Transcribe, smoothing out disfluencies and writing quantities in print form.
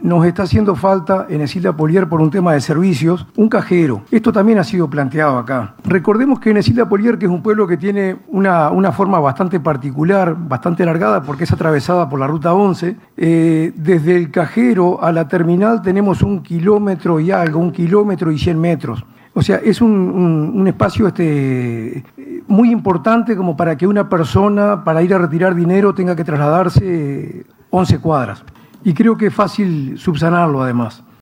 nos está haciendo falta en Ercilla Polier por un tema de servicios, un cajero. Esto también ha sido planteado acá. Recordemos que en Ercilla Polier, que es un pueblo que tiene una forma bastante particular, bastante alargada, porque es atravesada por la Ruta 11, desde el cajero a la terminal tenemos 1 kilómetro y algo, 1 kilómetro y 100 metros. O sea, es un espacio muy importante como para que una persona, para ir a retirar dinero, tenga que trasladarse 11 cuadras. Y creo que es fácil subsanarlo, además.